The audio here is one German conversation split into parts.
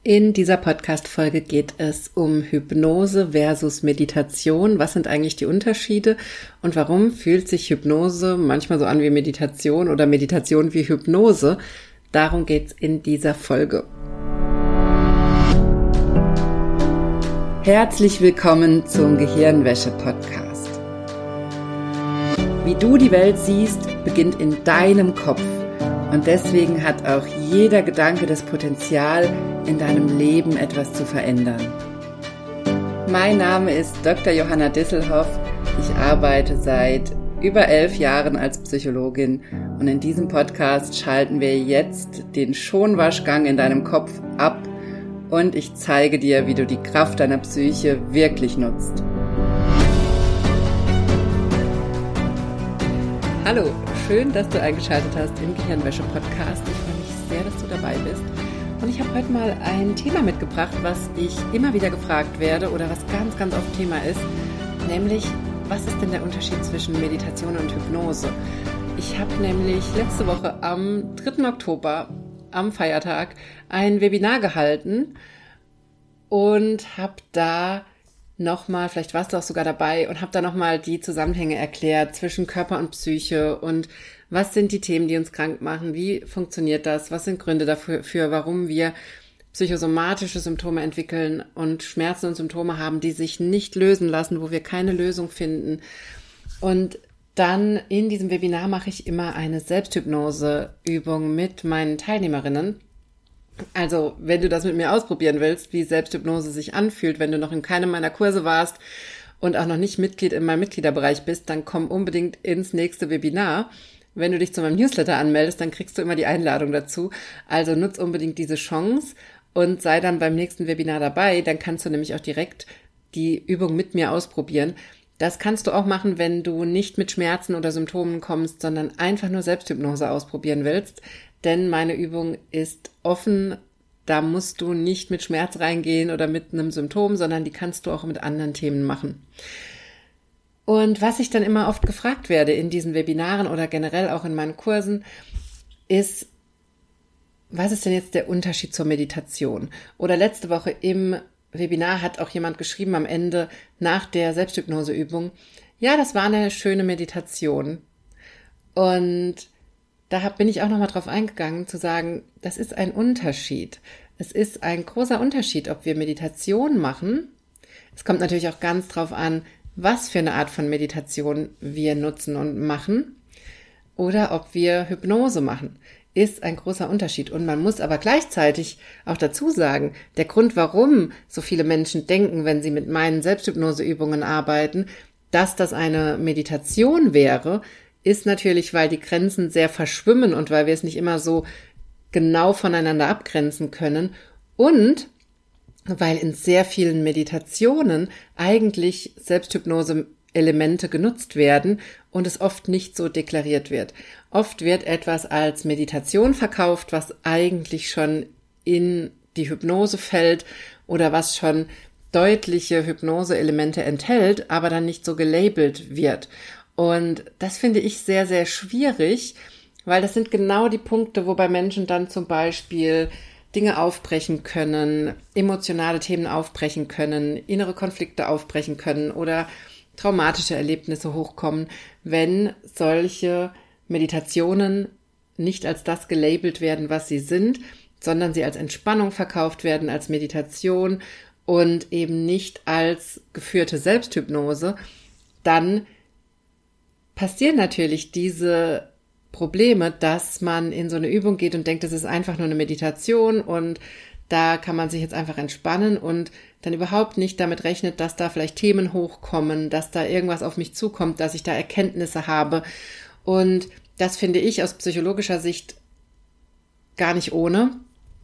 In dieser Podcast-Folge geht es um Hypnose versus Meditation. Was sind eigentlich die Unterschiede und warum fühlt sich Hypnose manchmal so an wie Meditation oder Meditation wie Hypnose? Darum geht's in dieser Folge. Herzlich willkommen zum Gehirnwäsche-Podcast. Wie du die Welt siehst, beginnt in deinem Kopf. Und deswegen hat auch jeder Gedanke das Potenzial, in deinem Leben etwas zu verändern. Mein Name ist Dr. Johanna Disselhoff. Ich arbeite seit über 11 Jahren als Psychologin und in diesem Podcast schalten wir jetzt den Schonwaschgang in deinem Kopf ab und ich zeige dir, wie du die Kraft deiner Psyche wirklich nutzt. Hallo, schön, dass du eingeschaltet hast im Gehirnwäsche-Podcast. Ich freue mich sehr, dass du dabei bist. Und ich habe heute mal ein Thema mitgebracht, was ich immer wieder gefragt werde oder was ganz, ganz oft Thema ist, nämlich, was ist denn der Unterschied zwischen Meditation und Hypnose? Ich habe nämlich letzte Woche am 3. Oktober, am Feiertag, ein Webinar gehalten und habe da nochmal, vielleicht warst du auch sogar dabei und habe da nochmal die Zusammenhänge erklärt zwischen Körper und Psyche und was sind die Themen, die uns krank machen, wie funktioniert das, was sind Gründe dafür, warum wir psychosomatische Symptome entwickeln und Schmerzen und Symptome haben, die sich nicht lösen lassen, wo wir keine Lösung finden. Und dann in diesem Webinar mache ich immer eine Selbsthypnose-Übung mit meinen Teilnehmerinnen. Also, wenn du das mit mir ausprobieren willst, wie Selbsthypnose sich anfühlt, wenn du noch in keinem meiner Kurse warst und auch noch nicht Mitglied in meinem Mitgliederbereich bist, dann komm unbedingt ins nächste Webinar. Wenn du dich zu meinem Newsletter anmeldest, dann kriegst du immer die Einladung dazu. Also nutz unbedingt diese Chance und sei dann beim nächsten Webinar dabei. Dann kannst du nämlich auch direkt die Übung mit mir ausprobieren. Das kannst du auch machen, wenn du nicht mit Schmerzen oder Symptomen kommst, sondern einfach nur Selbsthypnose ausprobieren willst. Denn meine Übung ist offen, da musst du nicht mit Schmerz reingehen oder mit einem Symptom, sondern die kannst du auch mit anderen Themen machen. Und was ich dann immer oft gefragt werde in diesen Webinaren oder generell auch in meinen Kursen, ist, was ist denn jetzt der Unterschied zur Meditation? Oder letzte Woche im Webinar hat auch jemand geschrieben am Ende nach der Selbsthypnoseübung, ja, das war eine schöne Meditation. Und da bin ich auch nochmal drauf eingegangen, zu sagen, das ist ein Unterschied. Es ist ein großer Unterschied, ob wir Meditation machen. Es kommt natürlich auch ganz drauf an, was für eine Art von Meditation wir nutzen und machen. Oder ob wir Hypnose machen. Ist ein großer Unterschied. Und man muss aber gleichzeitig auch dazu sagen, der Grund, warum so viele Menschen denken, wenn sie mit meinen Selbsthypnoseübungen arbeiten, dass das eine Meditation wäre, ist natürlich, weil die Grenzen sehr verschwimmen und weil wir es nicht immer so genau voneinander abgrenzen können und weil in sehr vielen Meditationen eigentlich Selbsthypnose-Elemente genutzt werden und es oft nicht so deklariert wird. Oft wird etwas als Meditation verkauft, was eigentlich schon in die Hypnose fällt oder was schon deutliche Hypnose-Elemente enthält, aber dann nicht so gelabelt wird. Und das finde ich sehr, sehr schwierig, weil das sind genau die Punkte, wo bei Menschen dann zum Beispiel Dinge aufbrechen können, emotionale Themen aufbrechen können, innere Konflikte aufbrechen können oder traumatische Erlebnisse hochkommen, wenn solche Meditationen nicht als das gelabelt werden, was sie sind, sondern sie als Entspannung verkauft werden, als Meditation und eben nicht als geführte Selbsthypnose, dann passieren natürlich diese Probleme, dass man in so eine Übung geht und denkt, es ist einfach nur eine Meditation und da kann man sich jetzt einfach entspannen und dann überhaupt nicht damit rechnet, dass da vielleicht Themen hochkommen, dass da irgendwas auf mich zukommt, dass ich da Erkenntnisse habe. Und das finde ich aus psychologischer Sicht gar nicht ohne,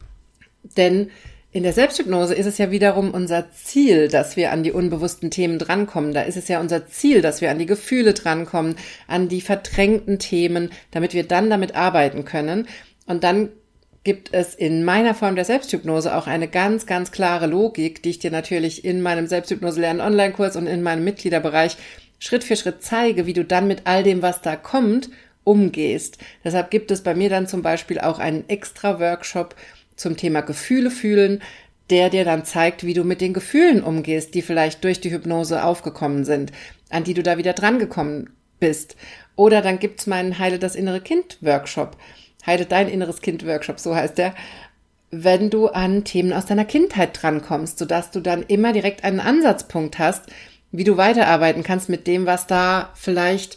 denn in der Selbsthypnose ist es ja wiederum unser Ziel, dass wir an die unbewussten Themen drankommen. Da ist es ja unser Ziel, dass wir an die Gefühle drankommen, an die verdrängten Themen, damit wir dann damit arbeiten können. Und dann gibt es in meiner Form der Selbsthypnose auch eine ganz, ganz klare Logik, die ich dir natürlich in meinem Selbsthypnose-Lernen-Online-Kurs und in meinem Mitgliederbereich Schritt für Schritt zeige, wie du dann mit all dem, was da kommt, umgehst. Deshalb gibt es bei mir dann zum Beispiel auch einen extra Workshop zum Thema Gefühle fühlen. der dir dann zeigt, wie du mit den Gefühlen umgehst, die vielleicht durch die Hypnose aufgekommen sind, an die du da wieder drangekommen bist. Oder dann gibt's meinen Heile das innere Kind Workshop. Heile dein inneres Kind Workshop, so heißt der. Wenn du an Themen aus deiner Kindheit drankommst, sodass du dann immer direkt einen Ansatzpunkt hast, wie du weiterarbeiten kannst mit dem, was du da vielleicht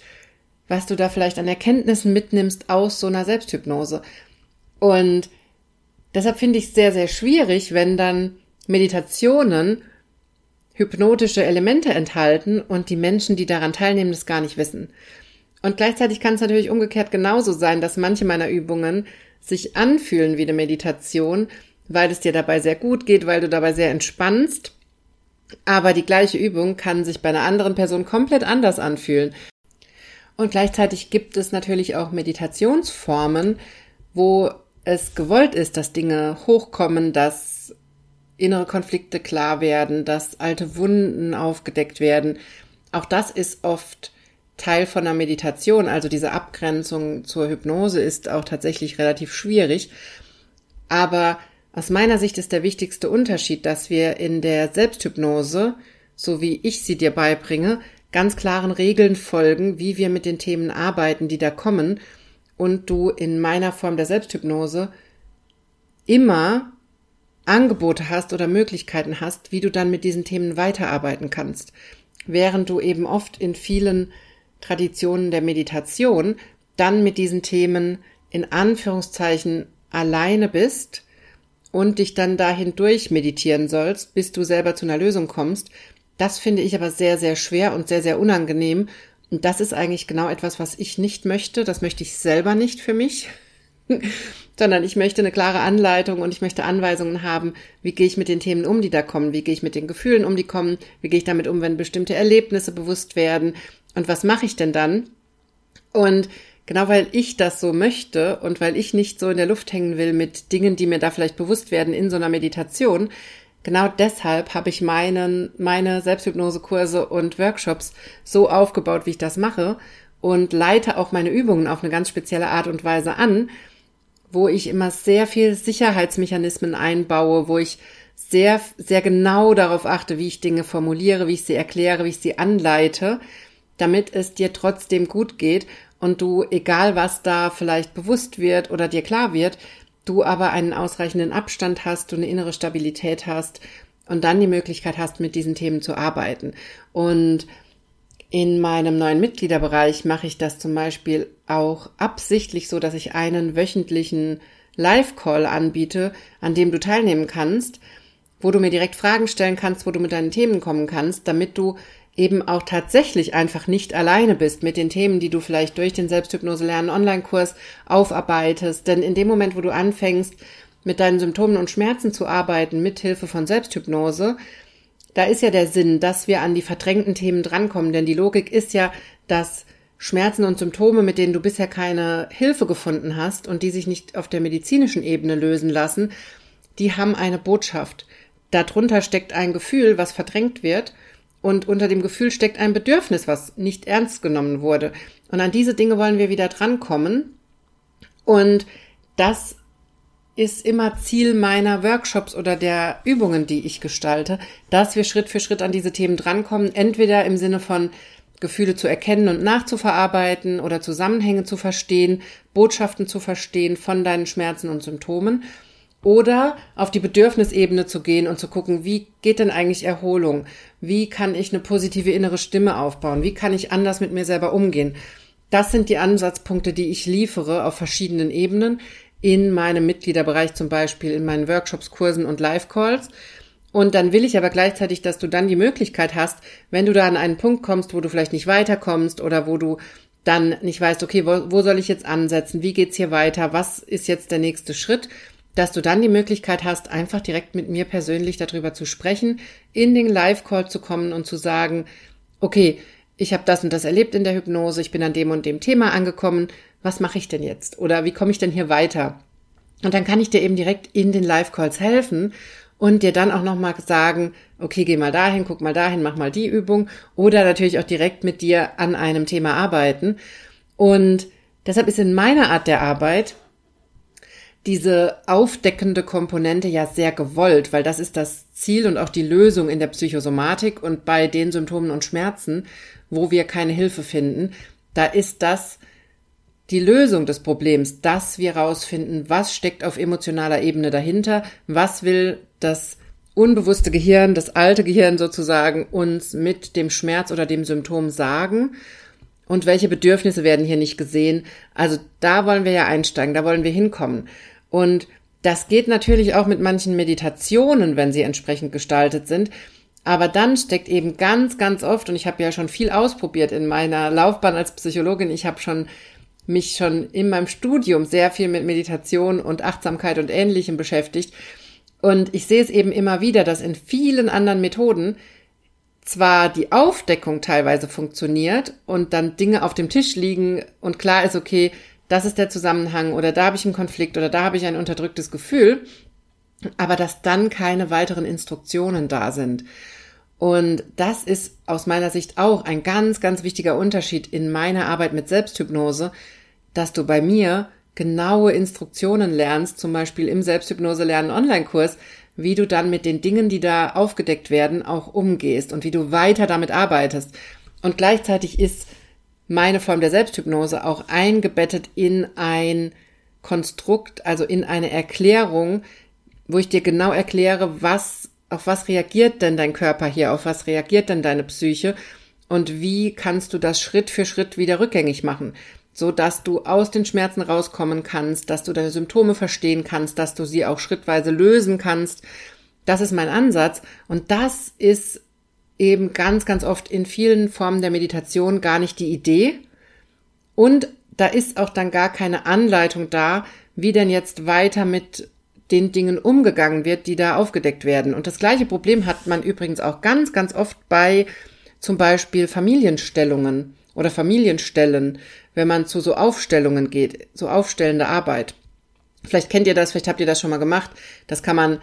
an Erkenntnissen mitnimmst aus so einer Selbsthypnose. Und deshalb finde ich es sehr, sehr schwierig, wenn dann Meditationen hypnotische Elemente enthalten und die Menschen, die daran teilnehmen, das gar nicht wissen. Und gleichzeitig kann es natürlich umgekehrt genauso sein, dass manche meiner Übungen sich anfühlen wie eine Meditation, weil es dir dabei sehr gut geht, weil du dabei sehr entspannst. Aber die gleiche Übung kann sich bei einer anderen Person komplett anders anfühlen. Und gleichzeitig gibt es natürlich auch Meditationsformen, wo es gewollt ist, dass Dinge hochkommen, dass innere Konflikte klar werden, dass alte Wunden aufgedeckt werden. Auch das ist oft Teil von einer Meditation, also diese Abgrenzung zur Hypnose ist auch tatsächlich relativ schwierig. Aber aus meiner Sicht ist der wichtigste Unterschied, dass wir in der Selbsthypnose, so wie ich sie dir beibringe, ganz klaren Regeln folgen, wie wir mit den Themen arbeiten, die da kommen, und du in meiner Form der Selbsthypnose immer Angebote hast oder Möglichkeiten hast, wie du dann mit diesen Themen weiterarbeiten kannst. Während du eben oft in vielen Traditionen der Meditation dann mit diesen Themen in Anführungszeichen alleine bist und dich dann dahin durch meditieren sollst, bis du selber zu einer Lösung kommst. Das finde ich aber sehr, sehr schwer und sehr, sehr unangenehm. Und das ist eigentlich genau etwas, was ich nicht möchte. Das möchte ich selber nicht für mich, sondern ich möchte eine klare Anleitung und ich möchte Anweisungen haben, wie gehe ich mit den Themen um, die da kommen, wie gehe ich mit den Gefühlen um, die kommen, wie gehe ich damit um, wenn bestimmte Erlebnisse bewusst werden und was mache ich denn dann? Und genau weil ich das so möchte und weil ich nicht so in der Luft hängen will mit Dingen, die mir da vielleicht bewusst werden in so einer Meditation, genau deshalb habe ich meine Selbsthypnosekurse und Workshops so aufgebaut, wie ich das mache, und leite auch meine Übungen auf eine ganz spezielle Art und Weise an, wo ich immer sehr viel Sicherheitsmechanismen einbaue, wo ich sehr, sehr genau darauf achte, wie ich Dinge formuliere, wie ich sie erkläre, wie ich sie anleite, damit es dir trotzdem gut geht und du, egal was da vielleicht bewusst wird oder dir klar wird, du aber einen ausreichenden Abstand hast, du eine innere Stabilität hast und dann die Möglichkeit hast, mit diesen Themen zu arbeiten. Und in meinem neuen Mitgliederbereich mache ich das zum Beispiel auch absichtlich so, dass ich einen wöchentlichen Live-Call anbiete, an dem du teilnehmen kannst, wo du mir direkt Fragen stellen kannst, wo du mit deinen Themen kommen kannst, damit du eben auch tatsächlich einfach nicht alleine bist mit den Themen, die du vielleicht durch den Selbsthypnose-Lernen-Online-Kurs aufarbeitest. Denn in dem Moment, wo du anfängst, mit deinen Symptomen und Schmerzen zu arbeiten, mit Hilfe von Selbsthypnose, da ist ja der Sinn, dass wir an die verdrängten Themen drankommen. Denn die Logik ist ja, dass Schmerzen und Symptome, mit denen du bisher keine Hilfe gefunden hast und die sich nicht auf der medizinischen Ebene lösen lassen, die haben eine Botschaft. Darunter steckt ein Gefühl, was verdrängt wird. Und unter dem Gefühl steckt ein Bedürfnis, was nicht ernst genommen wurde. Und an diese Dinge wollen wir wieder drankommen. Und das ist immer Ziel meiner Workshops oder der Übungen, die ich gestalte, dass wir Schritt für Schritt an diese Themen drankommen. Entweder im Sinne von Gefühle zu erkennen und nachzuverarbeiten oder Zusammenhänge zu verstehen, Botschaften zu verstehen von deinen Schmerzen und Symptomen. Oder auf die Bedürfnisebene zu gehen und zu gucken, wie geht denn eigentlich Erholung? Wie kann ich eine positive innere Stimme aufbauen? Wie kann ich anders mit mir selber umgehen? Das sind die Ansatzpunkte, die ich liefere auf verschiedenen Ebenen, in meinem Mitgliederbereich zum Beispiel, in meinen Workshops, Kursen und Live-Calls. Und dann will ich aber gleichzeitig, dass du dann die Möglichkeit hast, wenn du da an einen Punkt kommst, wo du vielleicht nicht weiterkommst oder wo du dann nicht weißt, okay, wo soll ich jetzt ansetzen? Wie geht's hier weiter? Was ist jetzt der nächste Schritt? Dass du dann die Möglichkeit hast, einfach direkt mit mir persönlich darüber zu sprechen, in den Live-Call zu kommen und zu sagen, okay, ich habe das und das erlebt in der Hypnose, ich bin an dem und dem Thema angekommen, was mache ich denn jetzt? Oder wie komme ich denn hier weiter? Und dann kann ich dir eben direkt in den Live-Calls helfen und dir dann auch nochmal sagen, okay, geh mal dahin, guck mal dahin, mach mal die Übung oder natürlich auch direkt mit dir an einem Thema arbeiten. Und deshalb ist in meiner Art der Arbeit diese aufdeckende Komponente ja sehr gewollt, weil das ist das Ziel und auch die Lösung in der Psychosomatik und bei den Symptomen und Schmerzen, wo wir keine Hilfe finden, da ist das die Lösung des Problems, dass wir rausfinden, was steckt auf emotionaler Ebene dahinter, was will das unbewusste Gehirn, das alte Gehirn sozusagen uns mit dem Schmerz oder dem Symptom sagen und welche Bedürfnisse werden hier nicht gesehen. Also da wollen wir ja einsteigen, da wollen wir hinkommen. Und das geht natürlich auch mit manchen Meditationen, wenn sie entsprechend gestaltet sind. Aber dann steckt eben ganz, ganz oft, und ich habe ja schon viel ausprobiert in meiner Laufbahn als Psychologin, ich habe mich schon in meinem Studium sehr viel mit Meditation und Achtsamkeit und Ähnlichem beschäftigt. Und ich sehe es eben immer wieder, dass in vielen anderen Methoden zwar die Aufdeckung teilweise funktioniert und dann Dinge auf dem Tisch liegen und klar ist, okay, das ist der Zusammenhang oder da habe ich einen Konflikt oder da habe ich ein unterdrücktes Gefühl, aber dass dann keine weiteren Instruktionen da sind. Und das ist aus meiner Sicht auch ein ganz, ganz wichtiger Unterschied in meiner Arbeit mit Selbsthypnose, dass du bei mir genaue Instruktionen lernst, zum Beispiel im Selbsthypnose-Lernen-Online-Kurs, wie du dann mit den Dingen, die da aufgedeckt werden, auch umgehst und wie du weiter damit arbeitest. Und gleichzeitig ist meine Form der Selbsthypnose auch eingebettet in ein Konstrukt, also in eine Erklärung, wo ich dir genau erkläre, auf was reagiert denn dein Körper hier, auf was reagiert denn deine Psyche und wie kannst du das Schritt für Schritt wieder rückgängig machen, so dass du aus den Schmerzen rauskommen kannst, dass du deine Symptome verstehen kannst, dass du sie auch schrittweise lösen kannst. Das ist mein Ansatz und das ist eben ganz, ganz oft in vielen Formen der Meditation gar nicht die Idee und da ist auch dann gar keine Anleitung da, wie denn jetzt weiter mit den Dingen umgegangen wird, die da aufgedeckt werden. Und das gleiche Problem hat man übrigens auch ganz, ganz oft bei zum Beispiel Familienstellungen oder Familienstellen, wenn man zu so Aufstellungen geht, so aufstellende Arbeit. Vielleicht kennt ihr das, vielleicht habt ihr das schon mal gemacht. Das kann man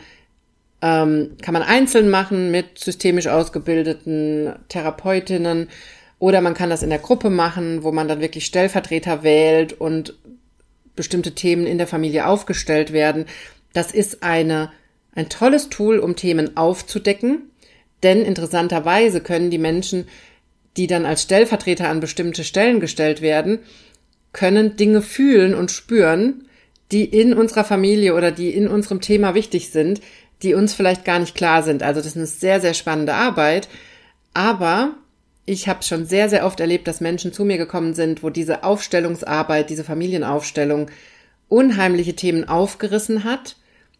einzeln machen mit systemisch ausgebildeten Therapeutinnen oder man kann das in der Gruppe machen, wo man dann wirklich Stellvertreter wählt und bestimmte Themen in der Familie aufgestellt werden. Das ist ein tolles Tool, um Themen aufzudecken, denn interessanterweise können die Menschen, die dann als Stellvertreter an bestimmte Stellen gestellt werden, können Dinge fühlen und spüren, die in unserer Familie oder die in unserem Thema wichtig sind, die uns vielleicht gar nicht klar sind. Also das ist eine sehr, sehr spannende Arbeit, aber ich habe schon sehr, sehr oft erlebt, dass Menschen zu mir gekommen sind, wo diese Aufstellungsarbeit, diese Familienaufstellung unheimliche Themen aufgerissen hat,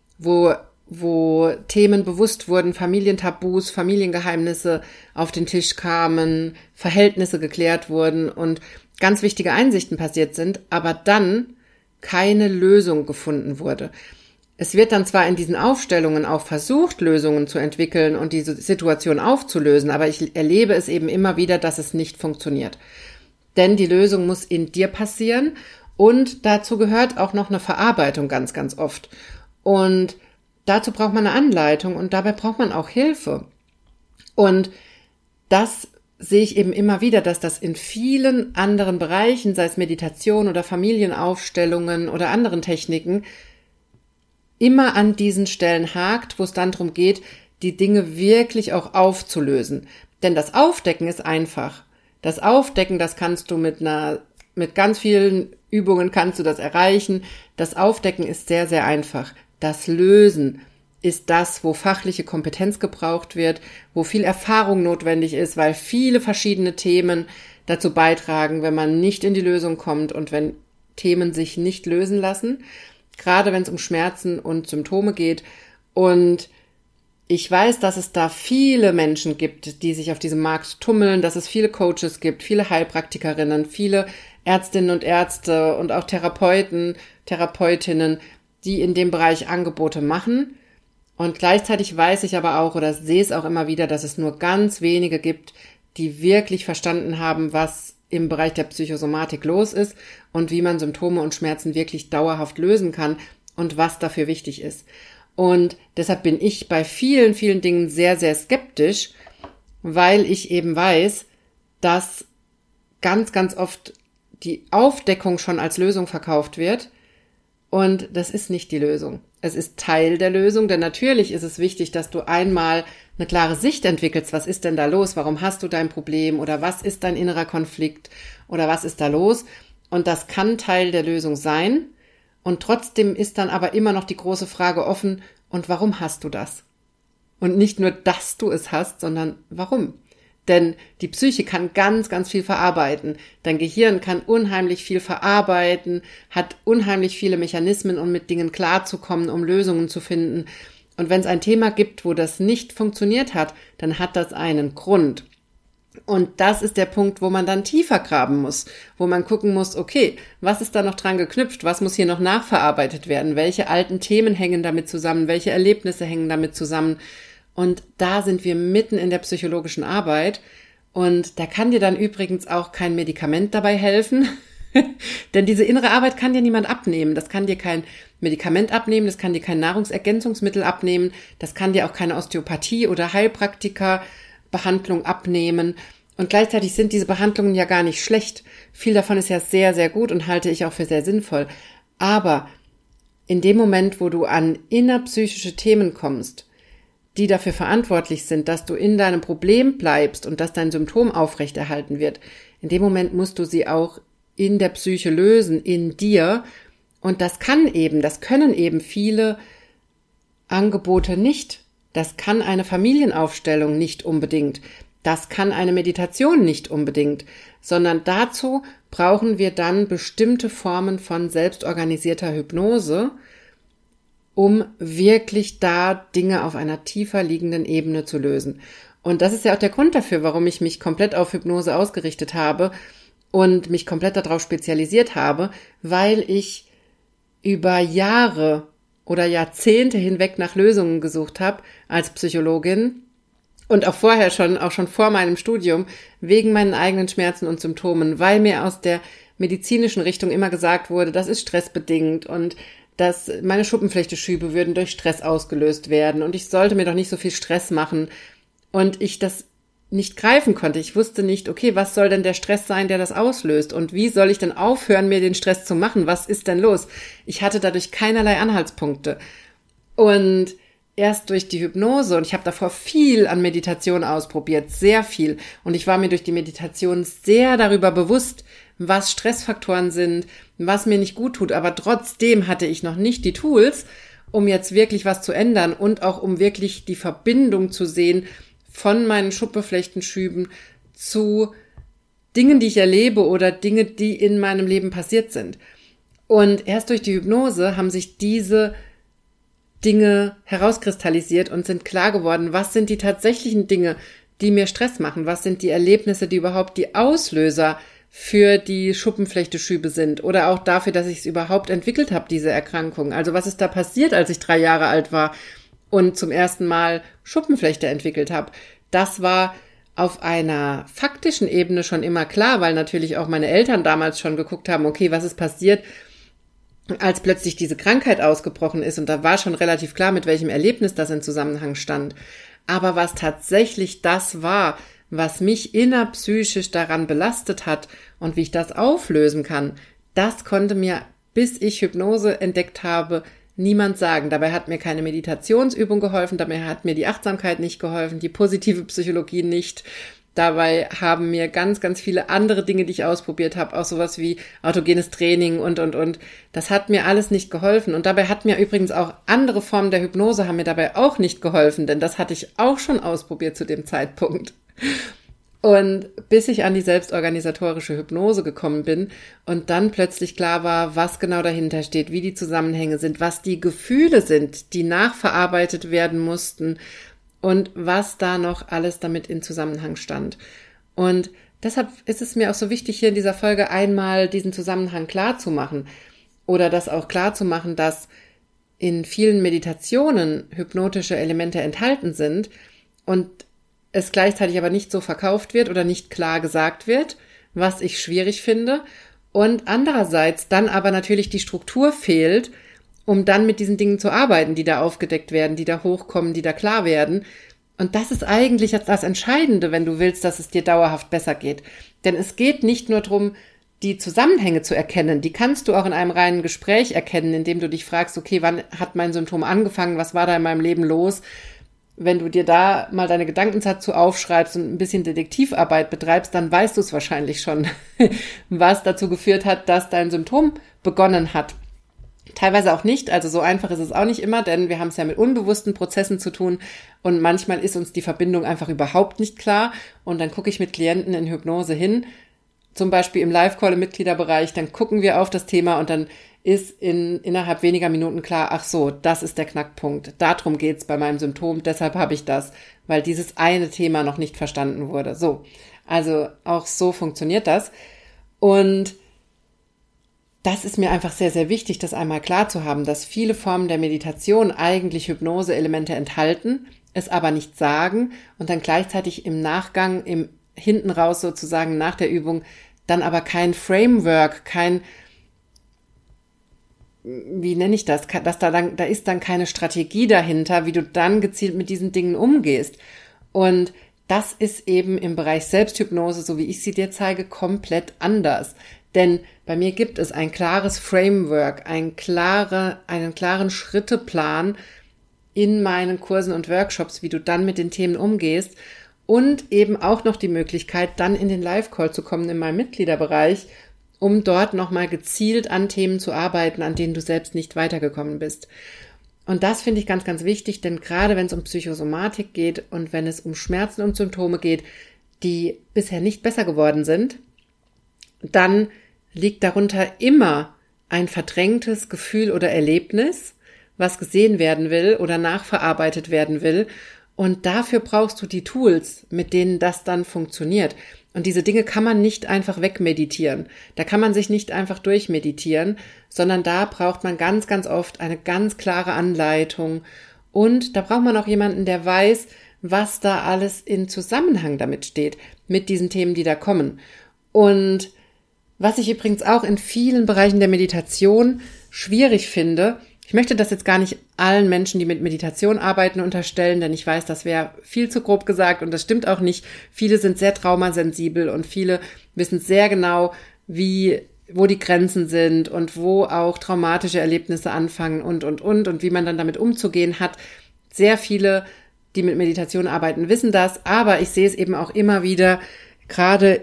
wo Themen bewusst wurden, Familientabus, Familiengeheimnisse auf den Tisch kamen, Verhältnisse geklärt wurden und ganz wichtige Einsichten passiert sind, aber dann keine Lösung gefunden wurde. Es wird dann zwar in diesen Aufstellungen auch versucht, Lösungen zu entwickeln und diese Situation aufzulösen, aber ich erlebe es eben immer wieder, dass es nicht funktioniert. Denn die Lösung muss in dir passieren und dazu gehört auch noch eine Verarbeitung ganz, ganz oft. Und dazu braucht man eine Anleitung und dabei braucht man auch Hilfe. Und das sehe ich eben immer wieder, dass das in vielen anderen Bereichen, sei es Meditation oder Familienaufstellungen oder anderen Techniken, immer an diesen Stellen hakt, wo es dann darum geht, die Dinge wirklich auch aufzulösen. Denn das Aufdecken ist einfach. Das Aufdecken, das kannst du mit ganz vielen Übungen kannst du das erreichen. Das Aufdecken ist sehr, sehr einfach. Das Lösen ist das, wo fachliche Kompetenz gebraucht wird, wo viel Erfahrung notwendig ist, weil viele verschiedene Themen dazu beitragen, wenn man nicht in die Lösung kommt und wenn Themen sich nicht lösen lassen, gerade wenn es um Schmerzen und Symptome geht. Und ich weiß, dass es da viele Menschen gibt, die sich auf diesem Markt tummeln, dass es viele Coaches gibt, viele Heilpraktikerinnen, viele Ärztinnen und Ärzte und auch Therapeuten, Therapeutinnen, die in dem Bereich Angebote machen. Und gleichzeitig weiß ich aber auch oder sehe es auch immer wieder, dass es nur ganz wenige gibt, die wirklich verstanden haben, was im Bereich der Psychosomatik los ist und wie man Symptome und Schmerzen wirklich dauerhaft lösen kann und was dafür wichtig ist. Und deshalb bin ich bei vielen, vielen Dingen sehr, sehr skeptisch, weil ich eben weiß, dass ganz, ganz oft die Aufdeckung schon als Lösung verkauft wird Und das ist nicht die Lösung. Es ist Teil der Lösung, denn natürlich ist es wichtig, dass du einmal eine klare Sicht entwickelst. Was ist denn da los? Warum hast du dein Problem? Oder was ist dein innerer Konflikt? Oder was ist da los? Und das kann Teil der Lösung sein. Und trotzdem ist dann aber immer noch die große Frage offen, und warum hast du das? Und nicht nur, dass du es hast, sondern warum? Denn die Psyche kann ganz, ganz viel verarbeiten. Dein Gehirn kann unheimlich viel verarbeiten, hat unheimlich viele Mechanismen, um mit Dingen klarzukommen, um Lösungen zu finden. Und wenn es ein Thema gibt, wo das nicht funktioniert hat, dann hat das einen Grund. Und das ist der Punkt, wo man dann tiefer graben muss, wo man gucken muss, okay, was ist da noch dran geknüpft, was muss hier noch nachverarbeitet werden, welche alten Themen hängen damit zusammen, welche Erlebnisse hängen damit zusammen. Und da sind wir mitten in der psychologischen Arbeit und da kann dir dann übrigens auch kein Medikament dabei helfen, denn diese innere Arbeit kann dir niemand abnehmen. Das kann dir kein Medikament abnehmen, das kann dir kein Nahrungsergänzungsmittel abnehmen, das kann dir auch keine Osteopathie oder Heilpraktikerbehandlung abnehmen. Und gleichzeitig sind diese Behandlungen ja gar nicht schlecht. Viel davon ist ja sehr, sehr gut und halte ich auch für sehr sinnvoll. Aber in dem Moment, wo du an innerpsychische Themen kommst, die dafür verantwortlich sind, dass du in deinem Problem bleibst und dass dein Symptom aufrechterhalten wird, in dem Moment musst du sie auch in der Psyche lösen, in dir. Und das können eben viele Angebote nicht. Das kann eine Familienaufstellung nicht unbedingt. Das kann eine Meditation nicht unbedingt. Sondern dazu brauchen wir dann bestimmte Formen von selbstorganisierter Hypnose, um wirklich da Dinge auf einer tiefer liegenden Ebene zu lösen. Und das ist ja auch der Grund dafür, warum ich mich komplett auf Hypnose ausgerichtet habe und mich komplett darauf spezialisiert habe, weil ich über Jahre oder Jahrzehnte hinweg nach Lösungen gesucht habe als Psychologin und auch vorher schon vor meinem Studium, wegen meinen eigenen Schmerzen und Symptomen, weil mir aus der medizinischen Richtung immer gesagt wurde, das ist stressbedingt und dass meine Schuppenflechteschübe würden durch Stress ausgelöst werden und ich sollte mir doch nicht so viel Stress machen und ich das nicht greifen konnte. Ich wusste nicht, okay, was soll denn der Stress sein, der das auslöst und wie soll ich denn aufhören, mir den Stress zu machen? Was ist denn los? Ich hatte dadurch keinerlei Anhaltspunkte und erst durch die Hypnose, und ich habe davor viel an Meditation ausprobiert, sehr viel, und ich war mir durch die Meditation sehr darüber bewusst, was Stressfaktoren sind, was mir nicht gut tut, aber trotzdem hatte ich noch nicht die Tools, um jetzt wirklich was zu ändern und auch um wirklich die Verbindung zu sehen von meinen Schuppenflechtenschüben zu Dingen, die ich erlebe oder Dinge, die in meinem Leben passiert sind. Und erst durch die Hypnose haben sich diese Dinge herauskristallisiert und sind klar geworden, was sind die tatsächlichen Dinge, die mir Stress machen, was sind die Erlebnisse, die überhaupt die Auslöser für die Schuppenflechteschübe sind oder auch dafür, dass ich es überhaupt entwickelt habe, diese Erkrankung. Also was ist da passiert, als ich 3 Jahre alt war und zum ersten Mal Schuppenflechte entwickelt habe? Das war auf einer faktischen Ebene schon immer klar, weil natürlich auch meine Eltern damals schon geguckt haben, okay, was ist passiert, als plötzlich diese Krankheit ausgebrochen ist, und da war schon relativ klar, mit welchem Erlebnis das in Zusammenhang stand. Aber was tatsächlich das war, was mich innerpsychisch daran belastet hat und wie ich das auflösen kann, das konnte mir, bis ich Hypnose entdeckt habe, niemand sagen. Dabei hat mir keine Meditationsübung geholfen, dabei hat mir die Achtsamkeit nicht geholfen, die positive Psychologie nicht. Dabei haben mir ganz, ganz viele andere Dinge, die ich ausprobiert habe, auch sowas wie autogenes Training und. Das hat mir alles nicht geholfen. Und dabei hat mir übrigens auch andere Formen der Hypnose haben mir dabei auch nicht geholfen, denn das hatte ich auch schon ausprobiert zu dem Zeitpunkt. Und bis ich an die selbstorganisatorische Hypnose gekommen bin und dann plötzlich klar war, was genau dahinter steht, wie die Zusammenhänge sind, was die Gefühle sind, die nachverarbeitet werden mussten, und was da noch alles damit in Zusammenhang stand. Und deshalb ist es mir auch so wichtig, hier in dieser Folge einmal diesen Zusammenhang klar zu machen oder das auch klar zu machen, dass in vielen Meditationen hypnotische Elemente enthalten sind und es gleichzeitig aber nicht so verkauft wird oder nicht klar gesagt wird, was ich schwierig finde. Und andererseits dann aber natürlich die Struktur fehlt, um dann mit diesen Dingen zu arbeiten, die da aufgedeckt werden, die da hochkommen, die da klar werden. Und das ist eigentlich das Entscheidende, wenn du willst, dass es dir dauerhaft besser geht. Denn es geht nicht nur darum, die Zusammenhänge zu erkennen, die kannst du auch in einem reinen Gespräch erkennen, indem du dich fragst, okay, wann hat mein Symptom angefangen, was war da in meinem Leben los? Wenn du dir da mal deine Gedanken dazu aufschreibst und ein bisschen Detektivarbeit betreibst, dann weißt du es wahrscheinlich schon, was dazu geführt hat, dass dein Symptom begonnen hat. Teilweise auch nicht, also so einfach ist es auch nicht immer, denn wir haben es ja mit unbewussten Prozessen zu tun und manchmal ist uns die Verbindung einfach überhaupt nicht klar und dann gucke ich mit Klienten in Hypnose hin, zum Beispiel im Live-Call im Mitgliederbereich, dann gucken wir auf das Thema und dann ist innerhalb weniger Minuten klar, ach so, das ist der Knackpunkt, darum geht's bei meinem Symptom, deshalb habe ich das, weil dieses eine Thema noch nicht verstanden wurde. So, also auch so funktioniert das und das ist mir einfach sehr, sehr wichtig, das einmal klar zu haben, dass viele Formen der Meditation eigentlich Hypnose-Elemente enthalten, es aber nicht sagen und dann gleichzeitig im Nachgang, im hinten raus sozusagen nach der Übung, dann aber kein Framework, wie nenne ich das, dass da ist dann keine Strategie dahinter, wie du dann gezielt mit diesen Dingen umgehst. Und das ist eben im Bereich Selbsthypnose, so wie ich sie dir zeige, komplett anders. Denn bei mir gibt es ein klares Framework, einen klaren Schritteplan in meinen Kursen und Workshops, wie du dann mit den Themen umgehst und eben auch noch die Möglichkeit, dann in den Live-Call zu kommen in meinem Mitgliederbereich, um dort nochmal gezielt an Themen zu arbeiten, an denen du selbst nicht weitergekommen bist. Und das finde ich ganz, ganz wichtig, denn gerade wenn es um Psychosomatik geht und wenn es um Schmerzen und Symptome geht, die bisher nicht besser geworden sind, dann liegt darunter immer ein verdrängtes Gefühl oder Erlebnis, was gesehen werden will oder nachverarbeitet werden will. Und dafür brauchst du die Tools, mit denen das dann funktioniert. Und diese Dinge kann man nicht einfach wegmeditieren. Da kann man sich nicht einfach durchmeditieren, sondern da braucht man ganz, ganz oft eine ganz klare Anleitung. Und da braucht man auch jemanden, der weiß, was da alles in Zusammenhang damit steht, mit diesen Themen, die da kommen. Und was ich übrigens auch in vielen Bereichen der Meditation schwierig finde, ich möchte das jetzt gar nicht allen Menschen, die mit Meditation arbeiten, unterstellen, denn ich weiß, das wäre viel zu grob gesagt und das stimmt auch nicht. Viele sind sehr traumasensibel und viele wissen sehr genau, wo die Grenzen sind und wo auch traumatische Erlebnisse anfangen und wie man dann damit umzugehen hat. Sehr viele, die mit Meditation arbeiten, wissen das, aber ich sehe es eben auch immer wieder, gerade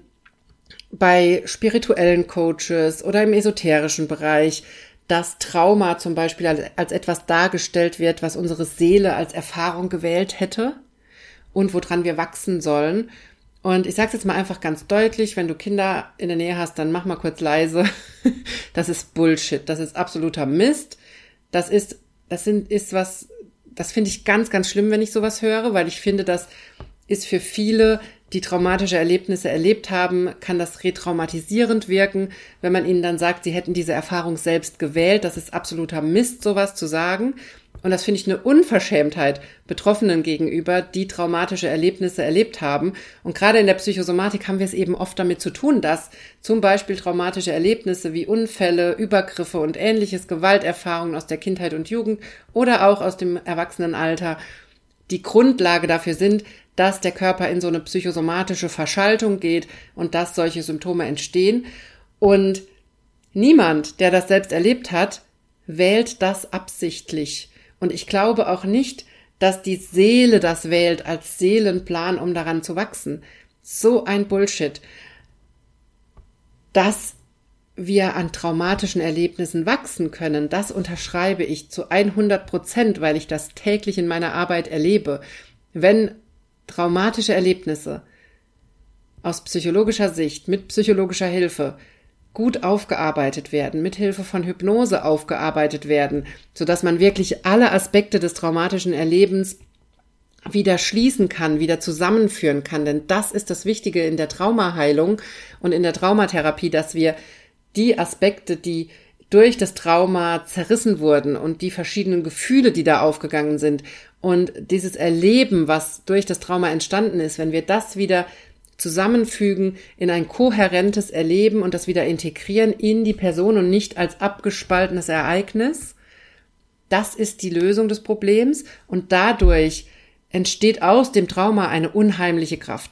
bei spirituellen Coaches oder im esoterischen Bereich, dass Trauma zum Beispiel als etwas dargestellt wird, was unsere Seele als Erfahrung gewählt hätte und woran wir wachsen sollen. Und ich sage es jetzt mal einfach ganz deutlich, wenn du Kinder in der Nähe hast, dann mach mal kurz leise. Das ist Bullshit, das ist absoluter Mist. Das finde ich ganz, ganz schlimm, wenn ich sowas höre, weil ich finde, das ist für viele, die traumatische Erlebnisse erlebt haben, kann das retraumatisierend wirken, wenn man ihnen dann sagt, sie hätten diese Erfahrung selbst gewählt. Das ist absoluter Mist, sowas zu sagen. Und das finde ich eine Unverschämtheit Betroffenen gegenüber, die traumatische Erlebnisse erlebt haben. Und gerade in der Psychosomatik haben wir es eben oft damit zu tun, dass zum Beispiel traumatische Erlebnisse wie Unfälle, Übergriffe und ähnliches, Gewalterfahrungen aus der Kindheit und Jugend oder auch aus dem Erwachsenenalter die Grundlage dafür sind, dass der Körper in so eine psychosomatische Verschaltung geht und dass solche Symptome entstehen. Und niemand, der das selbst erlebt hat, wählt das absichtlich. Und ich glaube auch nicht, dass die Seele das wählt als Seelenplan, um daran zu wachsen. So ein Bullshit. Dass wir an traumatischen Erlebnissen wachsen können, das unterschreibe ich zu 100%, weil ich das täglich in meiner Arbeit erlebe. Wenn traumatische Erlebnisse aus psychologischer Sicht, mit psychologischer Hilfe gut aufgearbeitet werden, mit Hilfe von Hypnose aufgearbeitet werden, sodass man wirklich alle Aspekte des traumatischen Erlebens wieder schließen kann, wieder zusammenführen kann. Denn das ist das Wichtige in der Traumaheilung und in der Traumatherapie, dass wir die Aspekte, die durch das Trauma zerrissen wurden und die verschiedenen Gefühle, die da aufgegangen sind und dieses Erleben, was durch das Trauma entstanden ist, wenn wir das wieder zusammenfügen in ein kohärentes Erleben und das wieder integrieren in die Person und nicht als abgespaltenes Ereignis, das ist die Lösung des Problems und dadurch entsteht aus dem Trauma eine unheimliche Kraft,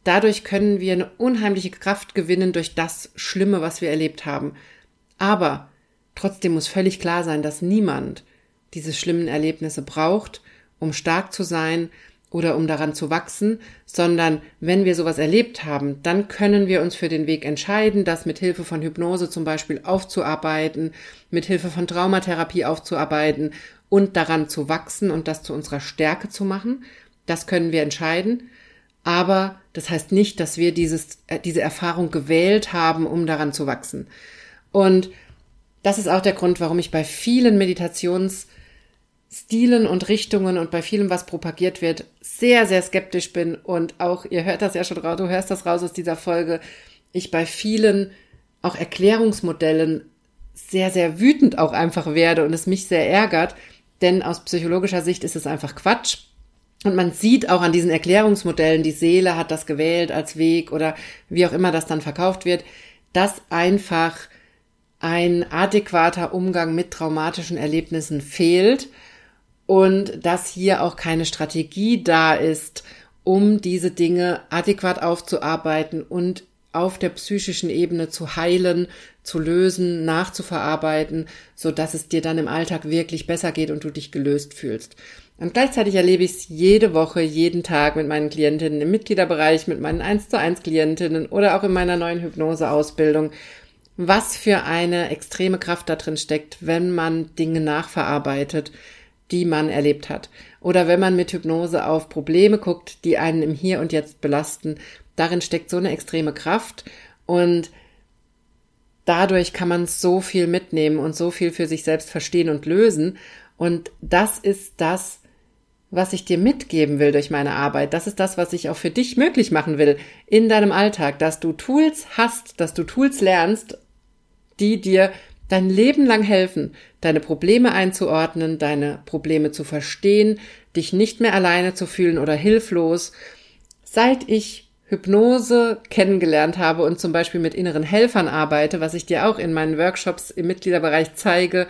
Dadurch können wir eine unheimliche Kraft gewinnen durch das Schlimme, was wir erlebt haben. Aber trotzdem muss völlig klar sein, dass niemand diese schlimmen Erlebnisse braucht, um stark zu sein oder um daran zu wachsen, sondern wenn wir sowas erlebt haben, dann können wir uns für den Weg entscheiden, das mit Hilfe von Hypnose zum Beispiel aufzuarbeiten, mit Hilfe von Traumatherapie aufzuarbeiten und daran zu wachsen und das zu unserer Stärke zu machen. Das können wir entscheiden, aber das heißt nicht, dass wir diese Erfahrung gewählt haben, um daran zu wachsen. Und das ist auch der Grund, warum ich bei vielen Meditationsstilen und Richtungen und bei vielem, was propagiert wird, sehr, sehr skeptisch bin und auch, ihr hört das ja schon raus, du hörst das raus aus dieser Folge, ich bei vielen auch Erklärungsmodellen sehr, sehr wütend auch einfach werde und es mich sehr ärgert, denn aus psychologischer Sicht ist es einfach Quatsch. Und man sieht auch an diesen Erklärungsmodellen, die Seele hat das gewählt als Weg oder wie auch immer das dann verkauft wird, dass einfach ein adäquater Umgang mit traumatischen Erlebnissen fehlt und dass hier auch keine Strategie da ist, um diese Dinge adäquat aufzuarbeiten und auf der psychischen Ebene zu heilen, zu lösen, nachzuverarbeiten, so dass es dir dann im Alltag wirklich besser geht und du dich gelöst fühlst. Und gleichzeitig erlebe ich es jede Woche, jeden Tag mit meinen Klientinnen im Mitgliederbereich, mit meinen 1:1 Klientinnen oder auch in meiner neuen Hypnoseausbildung, was für eine extreme Kraft da drin steckt, wenn man Dinge nachverarbeitet, die man erlebt hat. Oder wenn man mit Hypnose auf Probleme guckt, die einen im Hier und Jetzt belasten. Darin steckt so eine extreme Kraft und dadurch kann man so viel mitnehmen und so viel für sich selbst verstehen und lösen. Und das ist das, was ich dir mitgeben will durch meine Arbeit. Das ist das, was ich auch für dich möglich machen will in deinem Alltag, dass du Tools hast, dass du Tools lernst, die dir dein Leben lang helfen, deine Probleme einzuordnen, deine Probleme zu verstehen, dich nicht mehr alleine zu fühlen oder hilflos. Seit ich Hypnose kennengelernt habe und zum Beispiel mit inneren Helfern arbeite, was ich dir auch in meinen Workshops im Mitgliederbereich zeige,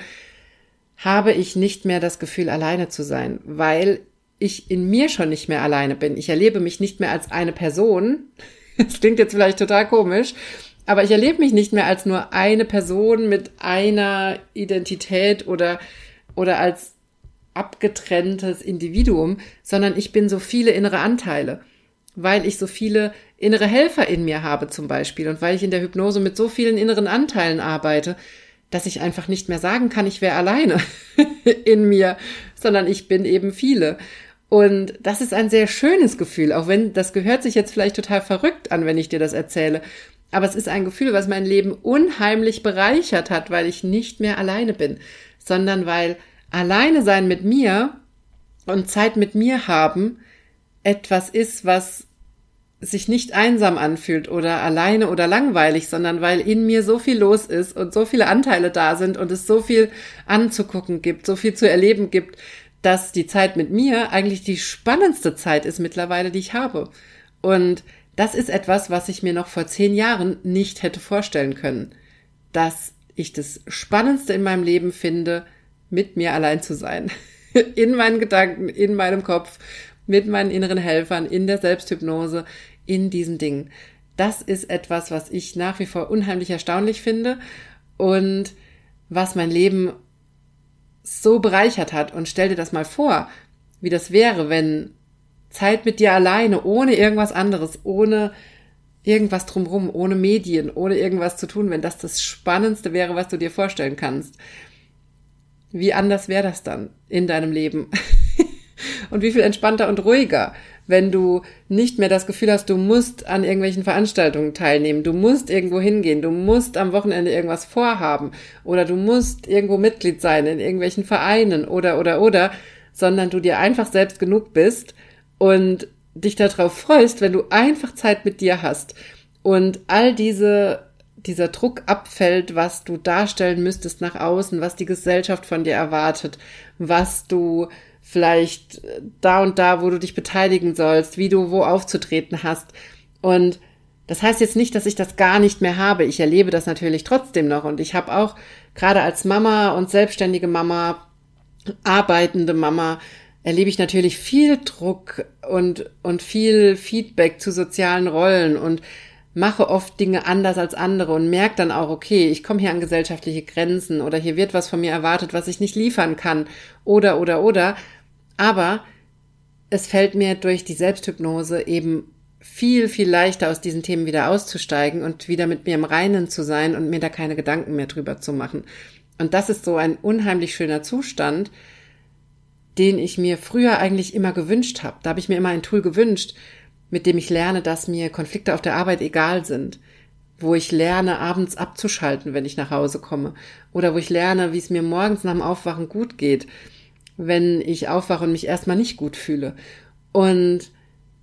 habe ich nicht mehr das Gefühl, alleine zu sein, weil ich in mir schon nicht mehr alleine bin. Ich erlebe mich nicht mehr als eine Person. Das klingt jetzt vielleicht total komisch, aber ich erlebe mich nicht mehr als nur eine Person mit einer Identität oder als abgetrenntes Individuum, sondern ich bin so viele innere Anteile, weil ich so viele innere Helfer in mir habe zum Beispiel und weil ich in der Hypnose mit so vielen inneren Anteilen arbeite, dass ich einfach nicht mehr sagen kann, ich wäre alleine in mir, sondern ich bin eben viele. Und das ist ein sehr schönes Gefühl, auch wenn das gehört sich jetzt vielleicht total verrückt an, wenn ich dir das erzähle. Aber es ist ein Gefühl, was mein Leben unheimlich bereichert hat, weil ich nicht mehr alleine bin, sondern weil alleine sein mit mir und Zeit mit mir haben etwas ist, was sich nicht einsam anfühlt oder alleine oder langweilig, sondern weil in mir so viel los ist und so viele Anteile da sind und es so viel anzugucken gibt, so viel zu erleben gibt, dass die Zeit mit mir eigentlich die spannendste Zeit ist mittlerweile, die ich habe. Und das ist etwas, was ich mir noch vor 10 Jahren nicht hätte vorstellen können, dass ich das Spannendste in meinem Leben finde, mit mir allein zu sein. In meinen Gedanken, in meinem Kopf, mit meinen inneren Helfern, in der Selbsthypnose, in diesen Dingen. Das ist etwas, was ich nach wie vor unheimlich erstaunlich finde und was mein Leben so bereichert hat. Und stell dir das mal vor, wie das wäre, wenn Zeit mit dir alleine, ohne irgendwas anderes, ohne irgendwas drumherum, ohne Medien, ohne irgendwas zu tun, wenn das Spannendste wäre, was du dir vorstellen kannst. Wie anders wäre das dann in deinem Leben? Und wie viel entspannter und ruhiger, wenn du nicht mehr das Gefühl hast, du musst an irgendwelchen Veranstaltungen teilnehmen, du musst irgendwo hingehen, du musst am Wochenende irgendwas vorhaben oder du musst irgendwo Mitglied sein in irgendwelchen Vereinen oder, sondern du dir einfach selbst genug bist und dich darauf freust, wenn du einfach Zeit mit dir hast und all dieser Druck abfällt, was du darstellen müsstest nach außen, was die Gesellschaft von dir erwartet, was du vielleicht da und da, wo du dich beteiligen sollst, wie du wo aufzutreten hast. Und das heißt jetzt nicht, dass ich das gar nicht mehr habe. Ich erlebe das natürlich trotzdem noch. Und ich habe auch gerade als Mama und selbstständige Mama, arbeitende Mama, erlebe ich natürlich viel Druck und viel Feedback zu sozialen Rollen und mache oft Dinge anders als andere und merke dann auch, okay, ich komme hier an gesellschaftliche Grenzen oder hier wird was von mir erwartet, was ich nicht liefern kann oder. Aber es fällt mir durch die Selbsthypnose eben viel, viel leichter aus diesen Themen wieder auszusteigen und wieder mit mir im Reinen zu sein und mir da keine Gedanken mehr drüber zu machen. Und das ist so ein unheimlich schöner Zustand, den ich mir früher eigentlich immer gewünscht habe. Da habe ich mir immer ein Tool gewünscht, mit dem ich lerne, dass mir Konflikte auf der Arbeit egal sind, wo ich lerne, abends abzuschalten, wenn ich nach Hause komme, oder wo ich lerne, wie es mir morgens nach dem Aufwachen gut geht, wenn ich aufwache und mich erstmal nicht gut fühle. Und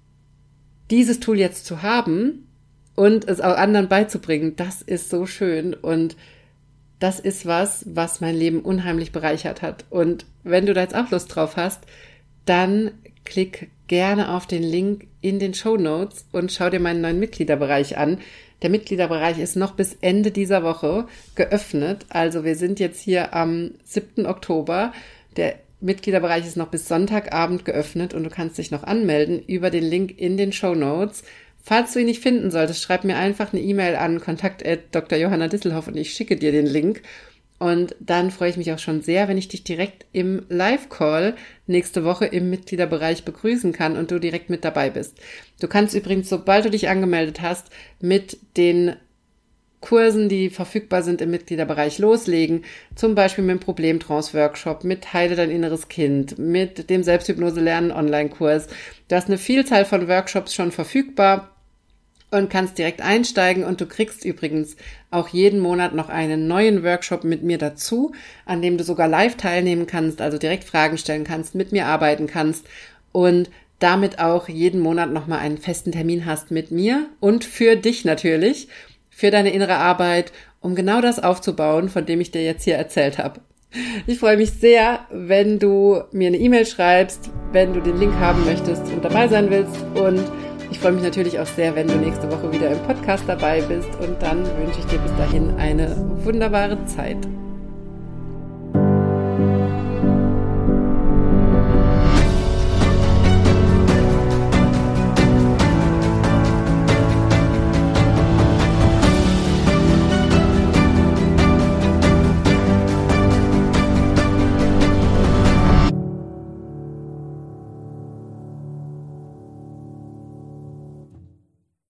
dieses Tool jetzt zu haben und es auch anderen beizubringen, das ist so schön und das ist was mein Leben unheimlich bereichert hat. Und wenn du da jetzt auch Lust drauf hast, dann klick gerne auf den Link in den Shownotes und schau dir meinen neuen Mitgliederbereich an. Der Mitgliederbereich ist noch bis Ende dieser Woche geöffnet. Also wir sind jetzt hier am 7. Oktober. Der Mitgliederbereich ist noch bis Sonntagabend geöffnet und du kannst dich noch anmelden über den Link in den Shownotes. Falls du ihn nicht finden solltest, schreib mir einfach eine E-Mail an kontakt@dr.johanna-disselhoff und ich schicke dir den Link. Und dann freue ich mich auch schon sehr, wenn ich dich direkt im Live-Call nächste Woche im Mitgliederbereich begrüßen kann und du direkt mit dabei bist. Du kannst übrigens, sobald du dich angemeldet hast, mit den Kursen, die verfügbar sind im Mitgliederbereich, loslegen. Zum Beispiel mit dem Problemtrance-Workshop, mit Heile dein inneres Kind, mit dem Selbsthypnose-Lernen-Online-Kurs. Du hast eine Vielzahl von Workshops schon verfügbar und kannst direkt einsteigen und du kriegst übrigens auch jeden Monat noch einen neuen Workshop mit mir dazu, an dem du sogar live teilnehmen kannst, also direkt Fragen stellen kannst, mit mir arbeiten kannst und damit auch jeden Monat nochmal einen festen Termin hast mit mir und für dich natürlich, für deine innere Arbeit, um genau das aufzubauen, von dem ich dir jetzt hier erzählt habe. Ich freue mich sehr, wenn du mir eine E-Mail schreibst, wenn du den Link haben möchtest und dabei sein willst und ich freue mich natürlich auch sehr, wenn du nächste Woche wieder im Podcast dabei bist und dann wünsche ich dir bis dahin eine wunderbare Zeit.